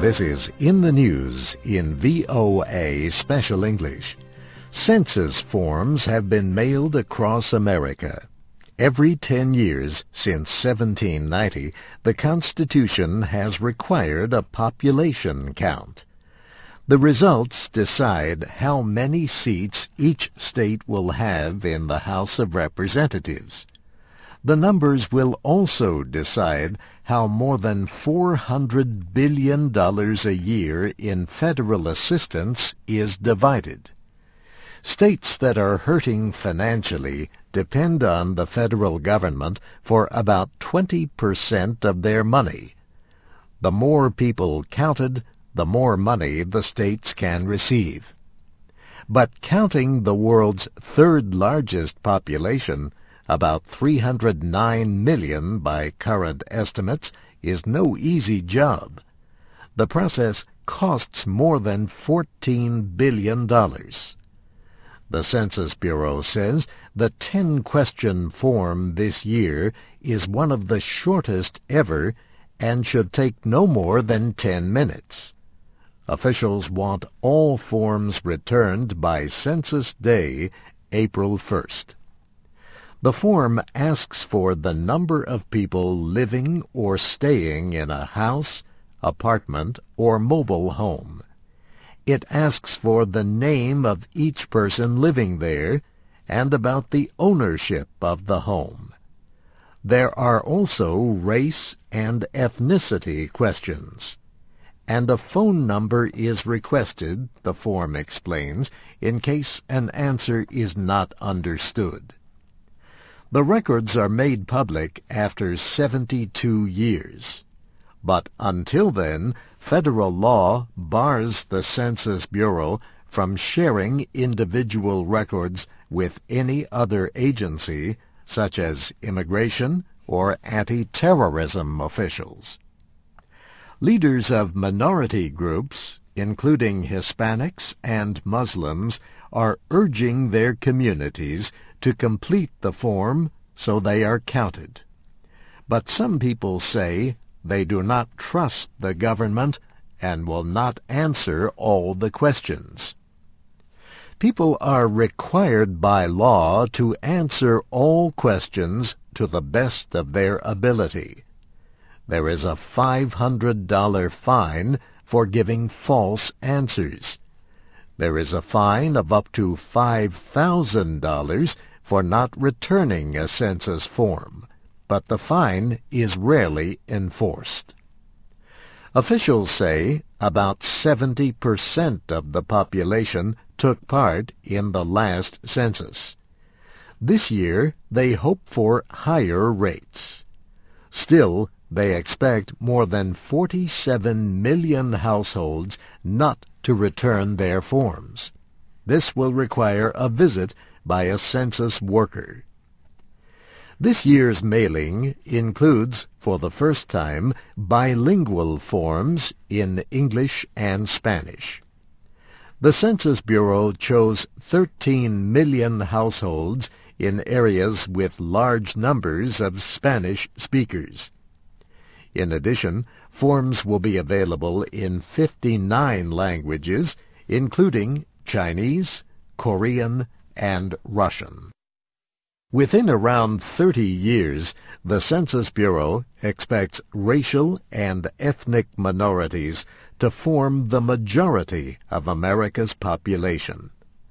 This is In the News in VOA Special English. Census forms have been mailed across America. Every 10 years since 1790, the Constitution has required a population count. The results decide how many seats each state will have in the House of Representatives. The numbers will also decide how more than $400 billion a year in federal assistance is divided. States that are hurting financially depend on the federal government for about 20% of their money. The more people counted, the more money the states can receive. But counting the world's third largest population, about 309 million by current estimates, is no easy job. The process costs more than $14 billion. The Census Bureau says the 10-question form this year is one of the shortest ever and should take no more than 10 minutes. Officials want all forms returned by Census Day, April 1st. The form asks for the number of people living or staying in a house, apartment, or mobile home. It asks for the name of each person living there and about the ownership of the home. There are also race and ethnicity questions. And a phone number is requested, the form explains, in case an answer is not understood. The records are made public after 72 years. But until then, federal law bars the Census Bureau from sharing individual records with any other agency, such as immigration or anti-terrorism officials. Leaders of minority groups, including Hispanics and Muslims, are urging their communities to complete the form so they are counted. But some people say they do not trust the government and will not answer all the questions. People are required by law to answer all questions to the best of their ability. There is a $500 fine for giving false answers. There is a fine of up to $5,000 for not returning a census form, but the fine is rarely enforced. Officials say about 70% of the population took part in the last census. This year they hope for higher rates. Still, they expect more than 47 million households not to return their forms. This will require a visit by a census worker. This year's mailing includes, for the first time, bilingual forms in English and Spanish. The Census Bureau chose 13 million households in areas with large numbers of Spanish speakers. In addition, forms will be available in 59 languages, including Chinese, Korean, and Russian. Within around 30 years, the Census Bureau expects racial and ethnic minorities to form the majority of America's population.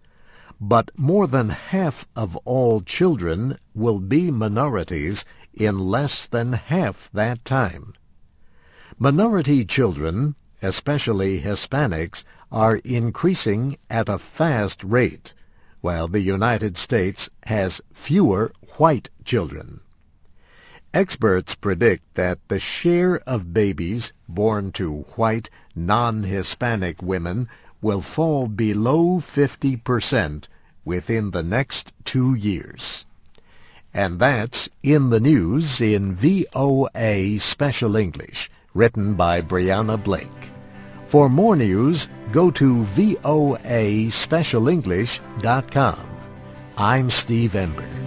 But more than half of all children will be minorities in less than half that time. Minority children, especially Hispanics, are increasing at a fast rate, while the United States has fewer white children. Experts predict that the share of babies born to white, non-Hispanic women will fall below 50% within the next 2 years. And that's In the News in VOA Special English, written by Brianna Blake. For more news, go to voaspecialenglish.com. I'm Steve Ember.